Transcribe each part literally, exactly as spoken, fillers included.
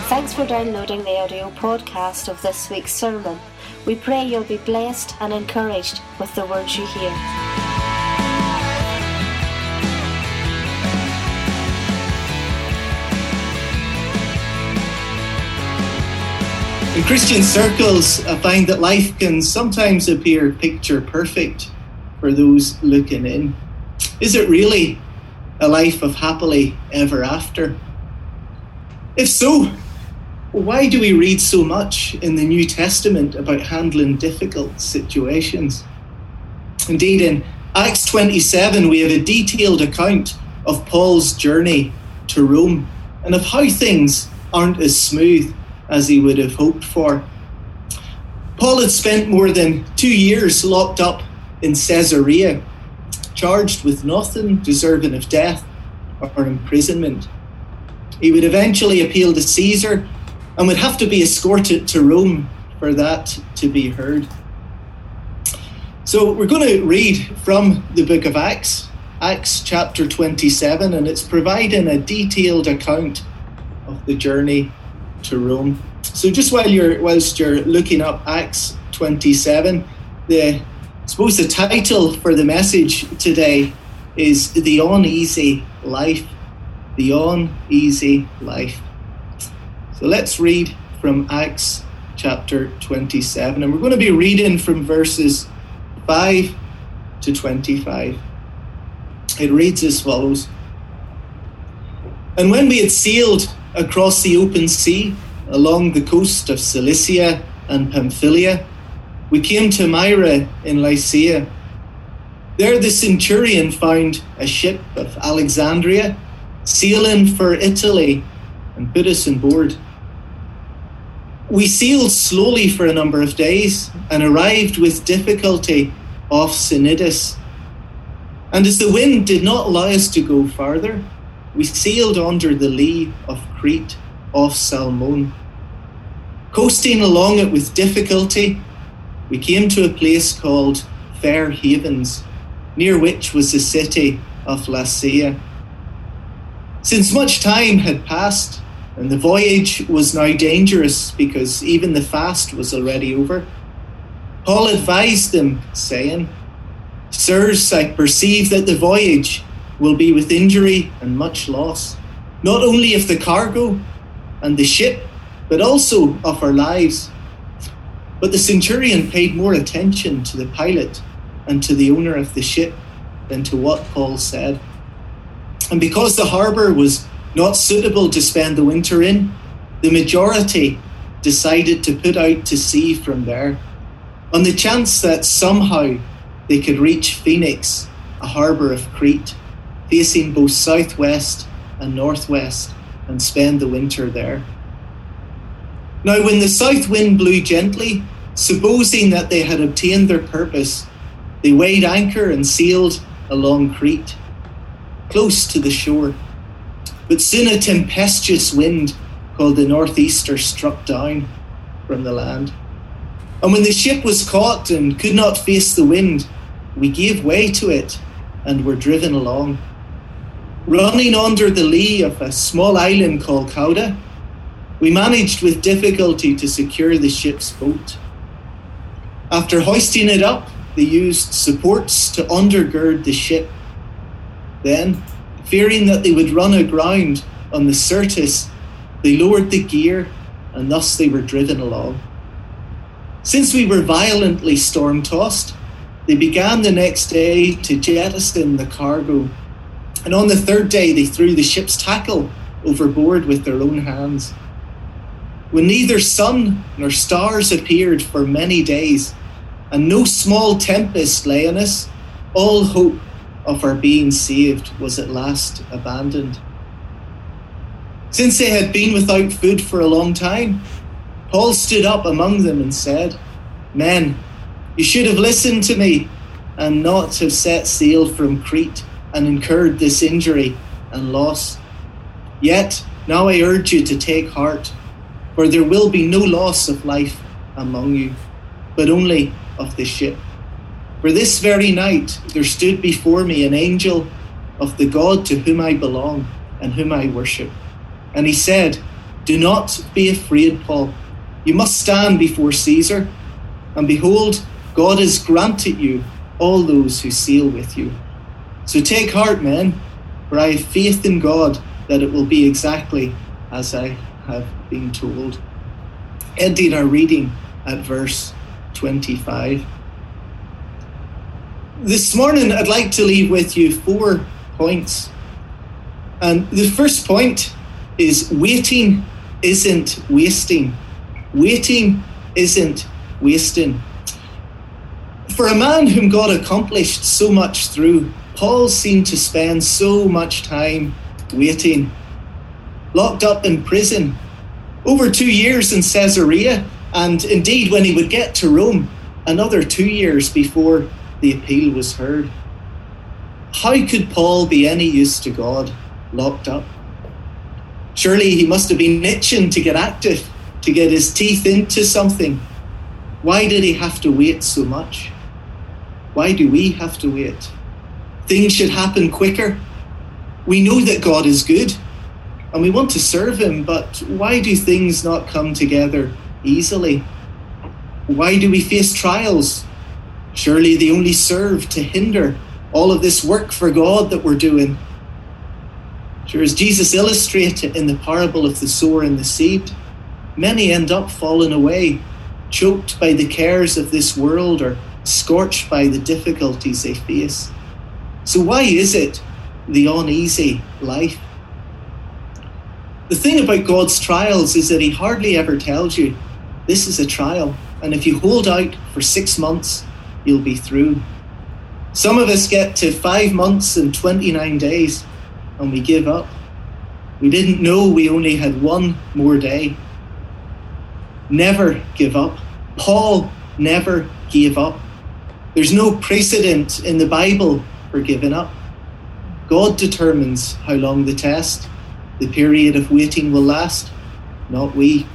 Thanks for downloading the audio podcast of this week's sermon. We pray you'll be blessed and encouraged with the words you hear. In Christian circles, I find that life can sometimes appear picture perfect for those looking in. Is it really a life of happily ever after? If so, why do we read so much in the New Testament about handling difficult situations? Indeed, in Acts twenty-seven, we have a detailed account of Paul's journey to Rome and of how things aren't as smooth as he would have hoped for. Paul had spent more than two years locked up in Caesarea, charged with nothing deserving of death or imprisonment. He would eventually appeal to Caesar and would have to be escorted to Rome for that to be heard. So we're going to read from the book of Acts, Acts chapter twenty-seven, and it's providing a detailed account of the journey to Rome. So just while you're whilst you're looking up Acts twenty-seven, the I suppose the title for the message today is The Uneasy Life. The Uneasy Life. So let's read from Acts chapter twenty-seven, and we're going to be reading from verses five to twenty-five. It reads as follows. And when we had sailed across the open sea, along the coast of Cilicia and Pamphylia, we came to Myra in Lycia. There the centurion found a ship of Alexandria sailing for Italy and put us on board. We sailed slowly for a number of days and arrived with difficulty off Cnidus. And as the wind did not allow us to go farther, we sailed under the lee of Crete off Salmone. Coasting along it with difficulty, we came to a place called Fair Havens, near which was the city of Lasea. Since much time had passed, and the voyage was now dangerous because even the fast was already over, Paul advised them, saying, Sirs, I perceive that the voyage will be with injury and much loss, not only of the cargo and the ship, but also of our lives. But the centurion paid more attention to the pilot and to the owner of the ship than to what Paul said. And because the harbour was not suitable to spend the winter in, the majority decided to put out to sea from there, on the chance that somehow they could reach Phoenix, a harbour of Crete, facing both southwest and northwest, and spend the winter there. Now when the south wind blew gently, supposing that they had obtained their purpose, they weighed anchor and sailed along Crete, close to the shore. But soon a tempestuous wind called the northeaster struck down from the land. And when the ship was caught and could not face the wind, we gave way to it and were driven along. Running under the lee of a small island called Cauda, we managed with difficulty to secure the ship's boat. After hoisting it up, they used supports to undergird the ship. Then, fearing that they would run aground on the Syrtis, they lowered the gear, and thus they were driven along. Since we were violently storm-tossed, they began the next day to jettison the cargo, and on the third day they threw the ship's tackle overboard with their own hands. When neither sun nor stars appeared for many days, and no small tempest lay on us, all hope of our being saved was at last abandoned. Since they had been without food for a long time, Paul stood up among them and said, Men, you should have listened to me and not have set sail from Crete and incurred this injury and loss. Yet now I urge you to take heart, for there will be no loss of life among you, but only of the ship. For this very night there stood before me an angel of the God to whom I belong and whom I worship. And he said, Do not be afraid, Paul. You must stand before Caesar. And behold, God has granted you all those who sail with you. So take heart, men, for I have faith in God that it will be exactly as I have been told. Ending our reading at verse twenty-five. This morning, I'd like to leave with you four points. And the first point is waiting isn't wasting. Waiting isn't wasting. For a man whom God accomplished so much through, Paul seemed to spend so much time waiting. Locked up in prison, over two years in Caesarea, and indeed when he would get to Rome, another two years before the appeal was heard. How could Paul be any use to God locked up? Surely he must have been itching to get active, to get his teeth into something. Why did he have to wait so much? Why do we have to wait? Things should happen quicker. We know that God is good and we want to serve him, but why do things not come together easily? Why do we face trials? Surely they only serve to hinder all of this work for God that we're doing. Sure, as Jesus illustrated in the parable of the sower and the seed, many end up falling away, choked by the cares of this world or scorched by the difficulties they face. So why is it the uneasy life? The thing about God's trials is that he hardly ever tells you, this is a trial, and if you hold out for six months, you'll be through. Some of us get to five months and twenty-nine days, and we give up. We didn't know we only had one more day. Never give up. Paul never gave up. There's no precedent in the Bible for giving up. God determines how long the test, the period of waiting will last, not we.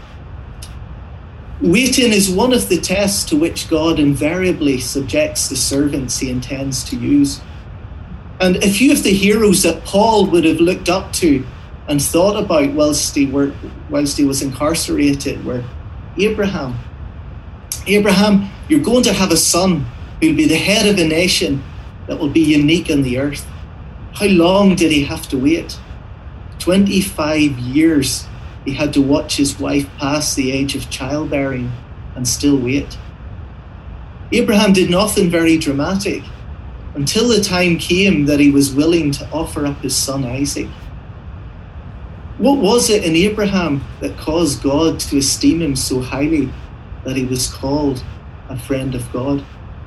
Waiting is one of the tests to which God invariably subjects the servants he intends to use. And a few of the heroes that Paul would have looked up to and thought about whilst he, were, whilst he was incarcerated were Abraham. Abraham, you're going to have a son who'll be the head of a nation that will be unique on the earth. How long did he have to wait? twenty-five years he had to watch his wife pass the age of childbearing and still wait. Abraham did nothing very dramatic until the time came that he was willing to offer up his son Isaac. What was it in Abraham that caused God to esteem him so highly that he was called a friend of God?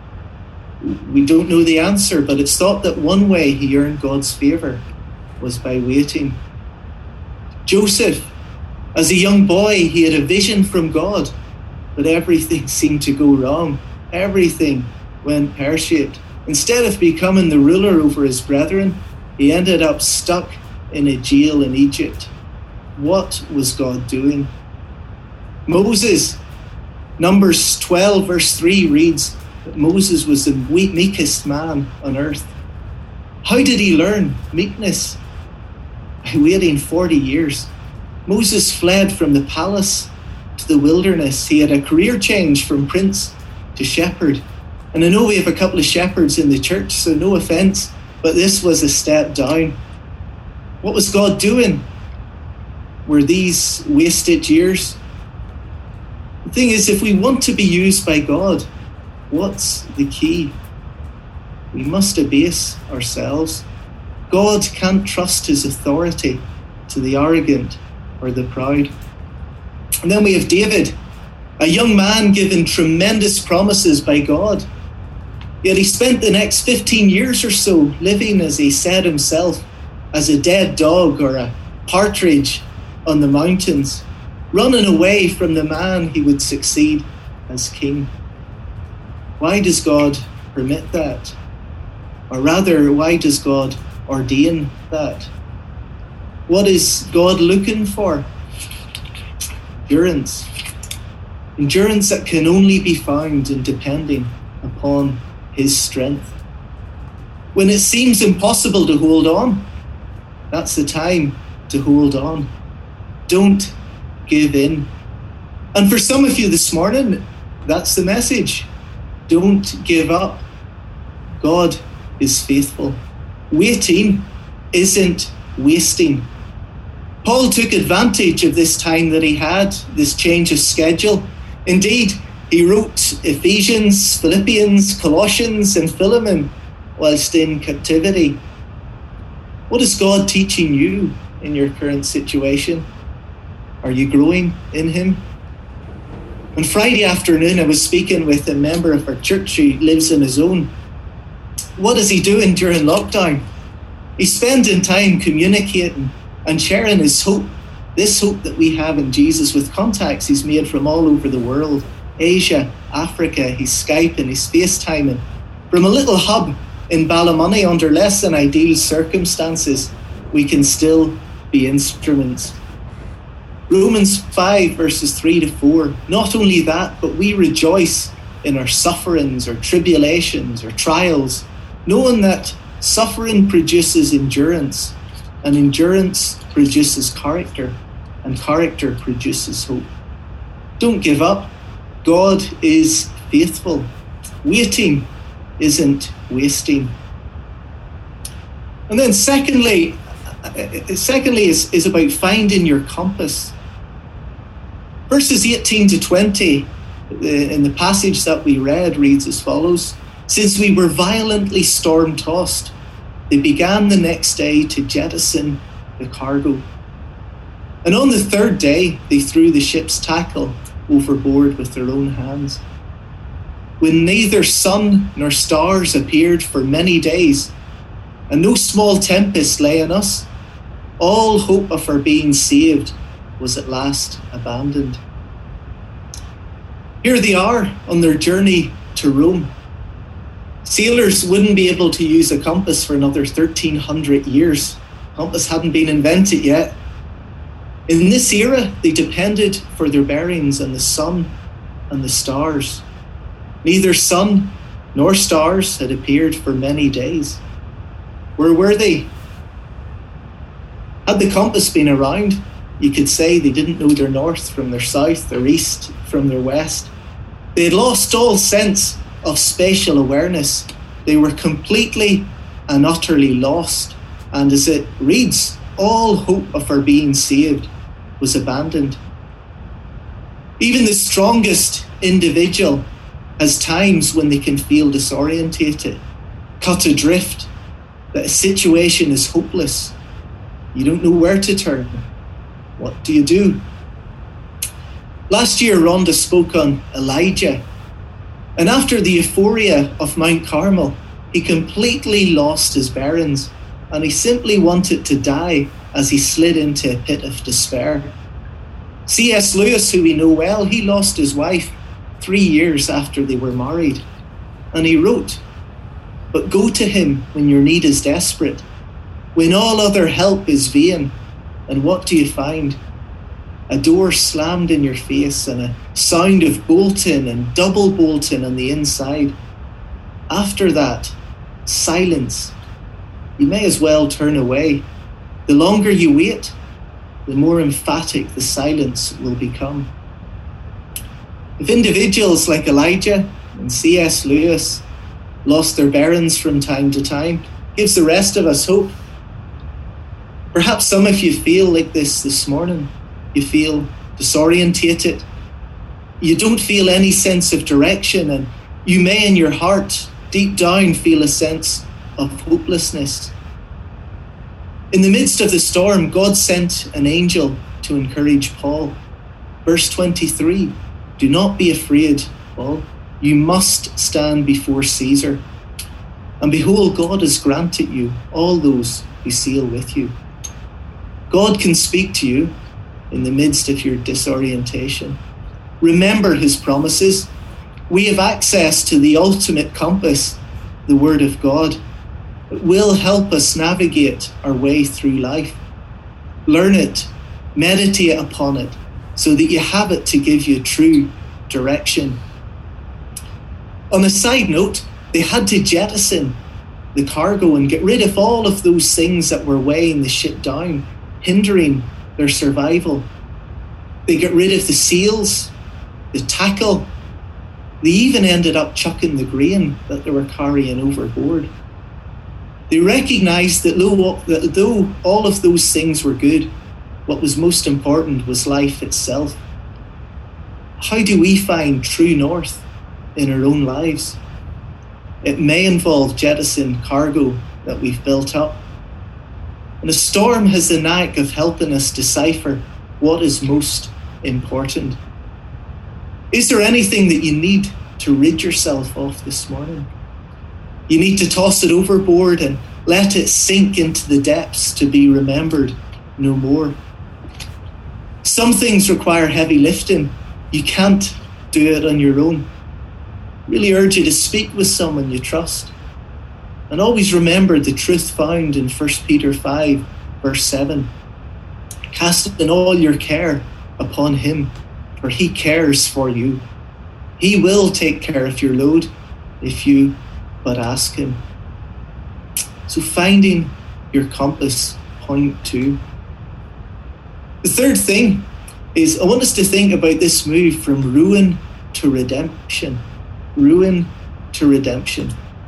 We don't know the answer, but it's thought that one way he earned God's favour was by waiting. Joseph, as a young boy, he had a vision from God, but everything seemed to go wrong. Everything went pear-shaped. Instead of becoming the ruler over his brethren, he ended up stuck in a jail in Egypt. What was God doing? Moses, Numbers twelve verse three reads that Moses was the meekest man on earth. How did he learn meekness? By waiting forty years. Moses fled from the palace to the wilderness. He had a career change from prince to shepherd. And I know we have a couple of shepherds in the church, so no offence, but this was a step down. What was God doing? Were these wasted years? The thing is, if we want to be used by God, what's the key? We must abase ourselves. God can't trust his authority to the arrogant or the proud. And then we have David, a young man given tremendous promises by God. Yet he spent the next fifteen years or so living, as he said himself, as a dead dog or a partridge on the mountains, running away from the man he would succeed as king. Why does God permit that? Or rather, why does God ordain that? What is God looking for? Endurance. Endurance that can only be found in depending upon his strength. When it seems impossible to hold on, that's the time to hold on. Don't give in. And for some of you this morning, that's the message. Don't give up. God is faithful. Waiting isn't wasting. Paul took advantage of this time that he had, this change of schedule. Indeed, he wrote Ephesians, Philippians, Colossians, and Philemon whilst in captivity. What is God teaching you in your current situation? Are you growing in him? On Friday afternoon, I was speaking with a member of our church who lives in his own. What is he doing during lockdown? He's spending time communicating and sharing his hope, this hope that we have in Jesus, with contacts he's made from all over the world. Asia, Africa, he's Skyping, he's FaceTiming. From a little hub in Ballymoney under less than ideal circumstances, we can still be instruments. Romans five verses three to four. Not only that, but we rejoice in our sufferings or tribulations or trials, knowing that suffering produces endurance, and endurance produces character, and character produces hope. Don't give up. God is faithful. Waiting isn't wasting. And then secondly, secondly is, is about finding your compass. Verses eighteen to twenty in the passage that we read reads as follows. Since we were violently storm-tossed, they began the next day to jettison the cargo. And on the third day, they threw the ship's tackle overboard with their own hands. When neither sun nor stars appeared for many days, and no small tempest lay on us, all hope of our being saved was at last abandoned. Here they are on their journey to Rome. Sailors wouldn't be able to use a compass for another thirteen hundred years. Compass hadn't been invented yet. In this era, they depended for their bearings on the sun and the stars. Neither sun nor stars had appeared for many days. Where were they? Had the compass been around, you could say they didn't know their north from their south, their east from their west. They had lost all sense of spatial awareness. They were completely and utterly lost. And as it reads, all hope of our being saved was abandoned. Even the strongest individual has times when they can feel disorientated, cut adrift, that a situation is hopeless. You don't know where to turn. What do you do? Last year, Rhonda spoke on Elijah. And after the euphoria of Mount Carmel, he completely lost his bearings, and he simply wanted to die as he slid into a pit of despair. C S Lewis, who we know well, he lost his wife three years after they were married. And he wrote, "But go to him when your need is desperate, when all other help is vain, and what do you find? A door slammed in your face and a sound of bolting and double bolting on the inside. After that, silence. You may as well turn away. The longer you wait, the more emphatic the silence will become." If individuals like Elijah and C S Lewis lost their bearings from time to time, it gives the rest of us hope. Perhaps some of you feel like this this morning. You feel disorientated. You don't feel any sense of direction, and you may in your heart, deep down, feel a sense of hopelessness. In the midst of the storm, God sent an angel to encourage Paul. Verse twenty-three, "Do not be afraid, Paul. You must stand before Caesar. And behold, God has granted you all those who sail with you." God can speak to you in the midst of your disorientation. Remember his promises. We have access to the ultimate compass, the Word of God. It will help us navigate our way through life. Learn it, meditate upon it, so that you have it to give you true direction. On a side note, they had to jettison the cargo and get rid of all of those things that were weighing the ship down, hindering their survival. They got rid of the sails, the tackle. They even ended up chucking the grain that they were carrying overboard. They recognised that though all of those things were good, what was most important was life itself. How do we find true north in our own lives? It may involve jettison cargo that we've built up. And a storm has the knack of helping us decipher what is most important. Is there anything that you need to rid yourself of this morning? You need to toss it overboard and let it sink into the depths to be remembered no more. Some things require heavy lifting. You can't do it on your own. Really urge you to speak with someone you trust. And always remember the truth found in First Peter five, verse seven. Casting all your care upon him, for he cares for you. He will take care of your load if you but ask him. So finding your compass, point two. The third thing is I want us to think about this move from ruin to redemption. Ruin to redemption.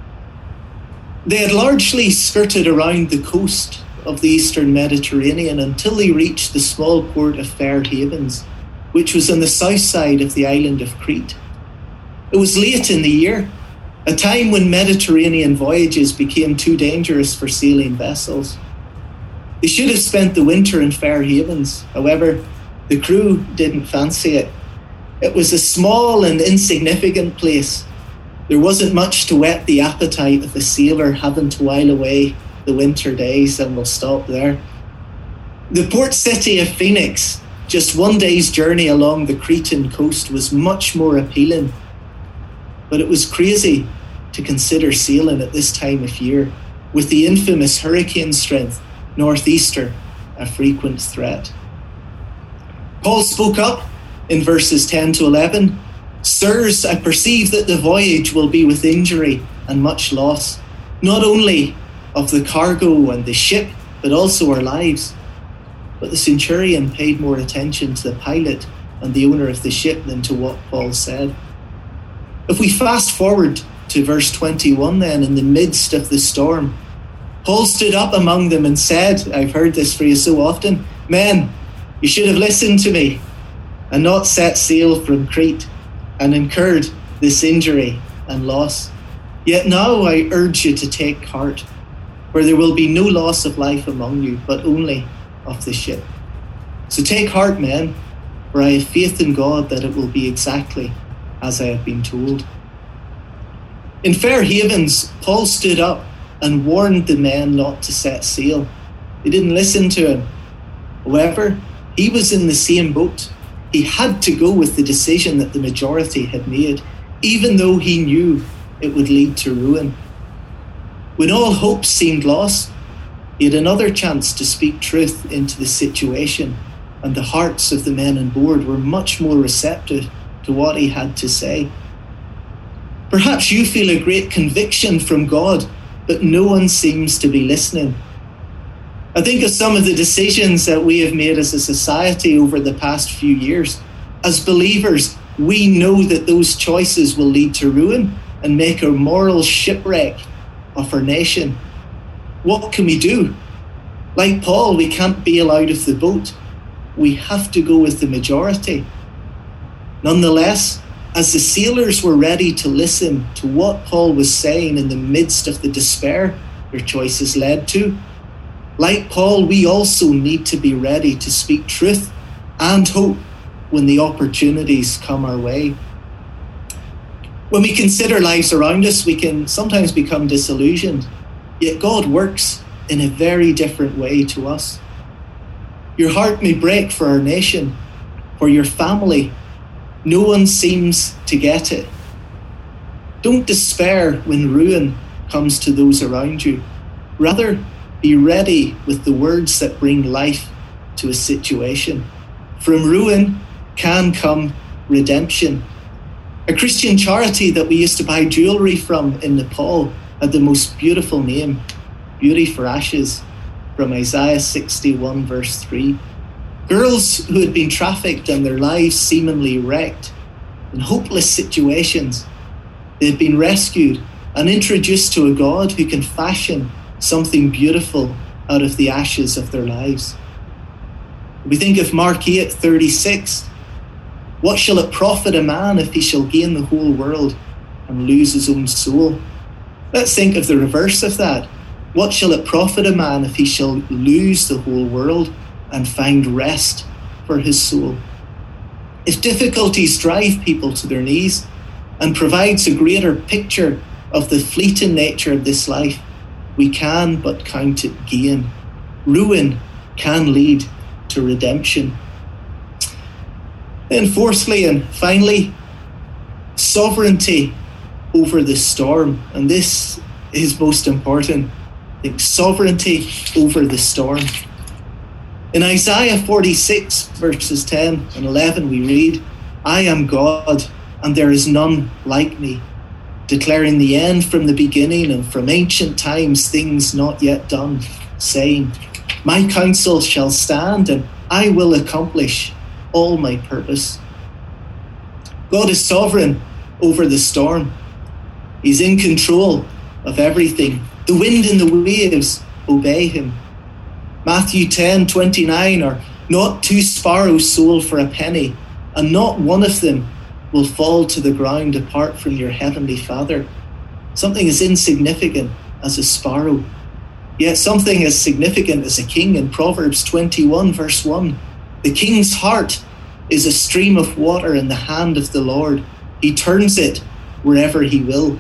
They had largely skirted around the coast of the Eastern Mediterranean until they reached the small port of Fair Havens, which was on the south side of the island of Crete. It was late in the year, a time when Mediterranean voyages became too dangerous for sailing vessels. They should have spent the winter in Fair Havens. However, the crew didn't fancy it. It was a small and insignificant place. There wasn't much to whet the appetite of a sailor having to while away the winter days, and we'll stop there. The port city of Phoenix, just one day's journey along the Cretan coast, was much more appealing. But it was crazy to consider sailing at this time of year, with the infamous hurricane strength northeaster a frequent threat. Paul spoke up in verses ten to eleven. Sirs, I perceive that the voyage will be with injury and much loss, not only of the cargo and the ship, but also our lives. But the centurion paid more attention to the pilot and the owner of the ship than to what Paul said. If we fast forward to verse twenty-one then, in the midst of the storm, Paul stood up among them and said, I've heard this phrase so often, men, you should have listened to me and not set sail from Crete and incurred this injury and loss. Yet now I urge you to take heart, for there will be no loss of life among you, but only of the ship. So take heart, men, for I have faith in God that it will be exactly as I have been told. In Fair Havens, Paul stood up and warned the men not to set sail. They didn't listen to him. However, he was in the same boat. He had to go with the decision that the majority had made, even though he knew it would lead to ruin. When all hope seemed lost, he had another chance to speak truth into the situation, and the hearts of the men on board were much more receptive to what he had to say. Perhaps you feel a great conviction from God, but no one seems to be listening. I think of some of the decisions that we have made as a society over the past few years. As believers, we know that those choices will lead to ruin and make a moral shipwreck of our nation. What can we do? Like Paul, we can't bail out of the boat. We have to go with the majority. Nonetheless, as the sailors were ready to listen to what Paul was saying in the midst of the despair their choices led to, like Paul, we also need to be ready to speak truth and hope when the opportunities come our way. When we consider lives around us, we can sometimes become disillusioned, yet God works in a very different way to us. Your heart may break for our nation, for your family. No one seems to get it. Don't despair when ruin comes to those around you. Rather, be ready with the words that bring life to a situation. From ruin can come redemption. A Christian charity that we used to buy jewellery from in Nepal had the most beautiful name, Beauty for Ashes, from Isaiah sixty-one verse three. Girls who had been trafficked and their lives seemingly wrecked in hopeless situations. They had been rescued and introduced to a God who can fashion something beautiful out of the ashes of their lives. We think of Mark eight thirty-six. What shall it profit a man if he shall gain the whole world and lose his own soul? Let's think of the reverse of that. What shall it profit a man if he shall lose the whole world and find rest for his soul? If difficulties drive people to their knees and provides a greater picture of the fleeting nature of this life, we can but count it gain. Ruin can lead to redemption. Then fourthly and finally, sovereignty over the storm. And this is most important. I think sovereignty over the storm. In Isaiah forty-six, verses ten and eleven, we read, I am God, and there is none like me, declaring the end from the beginning and from ancient times things not yet done, saying, my counsel shall stand, and I will accomplish all my purpose. God is sovereign over the storm. He's in control of everything. The wind and the waves obey him. Matthew ten twenty-nine, or not two sparrows sold for a penny, and not one of them will fall to the ground apart from your heavenly Father. Something as insignificant as a sparrow, yet something as significant as a king. In Proverbs twenty-one, verse one, the king's heart is a stream of water in the hand of the Lord. He turns it wherever he will.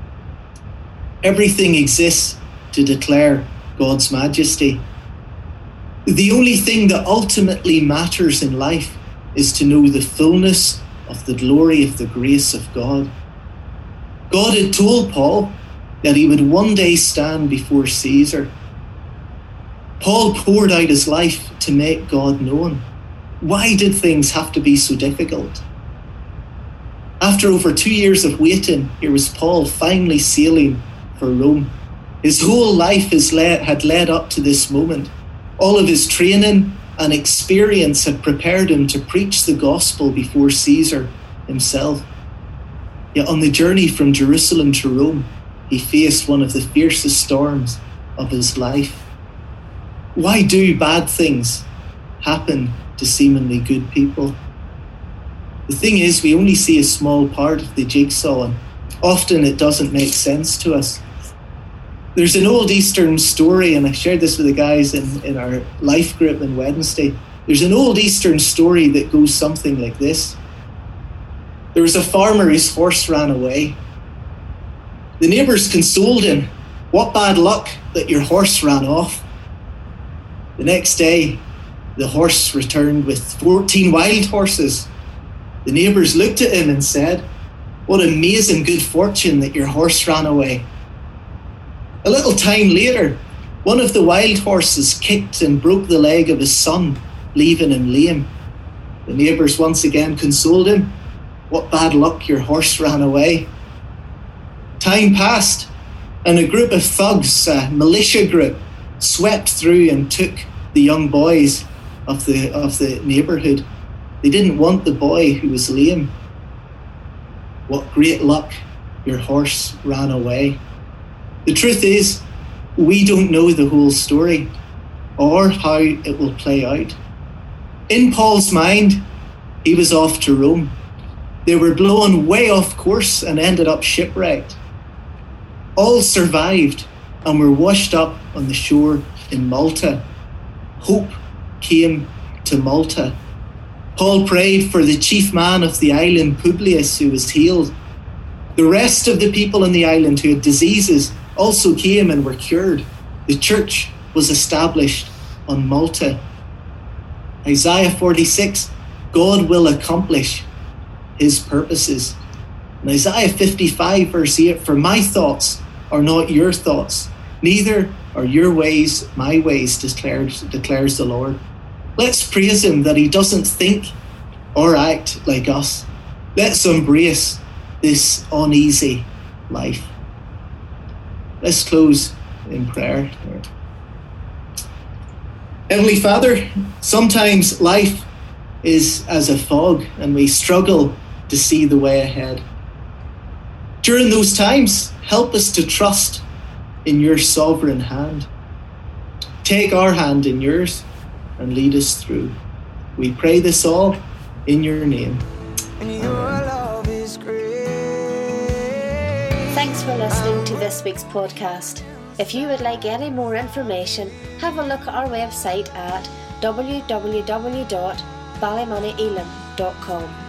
Everything exists to declare God's majesty. The only thing that ultimately matters in life is to know the fullness of the glory of the grace of God. God had told Paul that he would one day stand before Caesar. Paul poured out his life to make God known. Why did things have to be so difficult? After over two years of waiting, here was Paul finally sailing for Rome. His whole life has led, had led up to this moment. All of his training and experience had prepared him to preach the gospel before Caesar himself. Yet on the journey from Jerusalem to Rome, he faced one of the fiercest storms of his life. Why do bad things happen to seemingly good people? The thing is, we only see a small part of the jigsaw, and often it doesn't make sense to us. There's an old Eastern story, and I shared this with the guys in, in our life group on Wednesday. There's an old Eastern story that goes something like this. There was a farmer whose horse ran away. The neighbours consoled him. What bad luck that your horse ran off. The next day, the horse returned with fourteen wild horses. The neighbours looked at him and said, what amazing good fortune that your horse ran away. A little time later, one of the wild horses kicked and broke the leg of his son, leaving him lame. The neighbours once again consoled him. What bad luck your horse ran away. Time passed, and a group of thugs, a militia group, swept through and took the young boys of the of the neighbourhood. They didn't want the boy who was lame. What great luck your horse ran away. The truth is, we don't know the whole story or how it will play out. In Paul's mind, he was off to Rome. They were blown way off course and ended up shipwrecked. All survived and were washed up on the shore in Malta. Hope came to Malta. Paul prayed for the chief man of the island, Publius, who was healed. The rest of the people on the island who had diseases also came and were cured. The church was established on Malta. Isaiah forty-six, God will accomplish his purposes. And Isaiah fifty-five, verse eight, for my thoughts are not your thoughts, neither are your ways my ways, declares, declares the Lord. Let's praise him that he doesn't think or act like us. Let's embrace this uneasy life. Let's close in prayer. Heavenly Father, sometimes life is as a fog and we struggle to see the way ahead. During those times, help us to trust in your sovereign hand. Take our hand in yours and lead us through. We pray this all in your name. Amen. Thanks for listening to this week's podcast. If you would like any more information, have a look at our website at w w w dot ballymoney elim dot com.